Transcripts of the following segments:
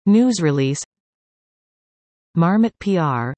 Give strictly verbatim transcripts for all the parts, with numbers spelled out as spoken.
News release. Marmot P R.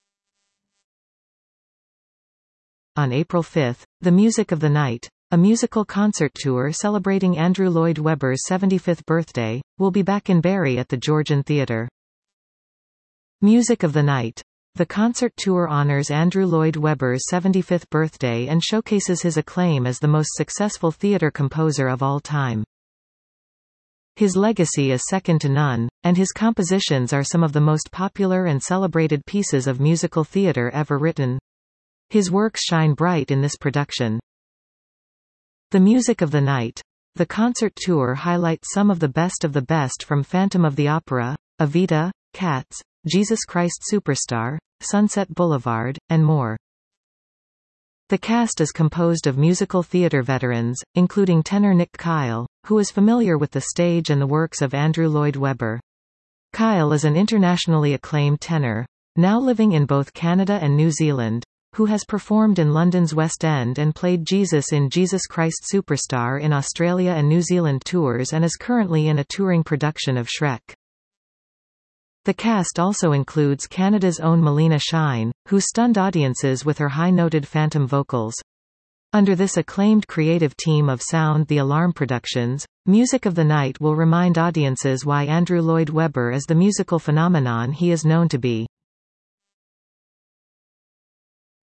On April fifth, The Music of the Night, a musical concert tour celebrating Andrew Lloyd Webber's seventy-fifth birthday, will be back in Barrie at the Georgian Theatre. Music of the Night. The concert tour honors Andrew Lloyd Webber's seventy-fifth birthday and showcases his acclaim as the most successful theatre composer of all time. His legacy is second to none, and his compositions are some of the most popular and celebrated pieces of musical theatre ever written. His works shine bright in this production. The Music of the Night. The concert tour highlights some of the best of the best from Phantom of the Opera, Evita, Cats, Jesus Christ Superstar, Sunset Boulevard, and more. The cast is composed of musical theatre veterans, including tenor Nick Kyle, who is familiar with the stage and the works of Andrew Lloyd Webber. Kyle is an internationally acclaimed tenor, now living in both Canada and New Zealand, who has performed in London's West End and played Jesus in Jesus Christ Superstar in Australia and New Zealand tours and is currently in a touring production of Shrek. The cast also includes Canada's own Melina Shine, who stunned audiences with her high-noted phantom vocals. Under this acclaimed creative team of Sound the Alarm Productions, Music of the Night will remind audiences why Andrew Lloyd Webber is the musical phenomenon he is known to be.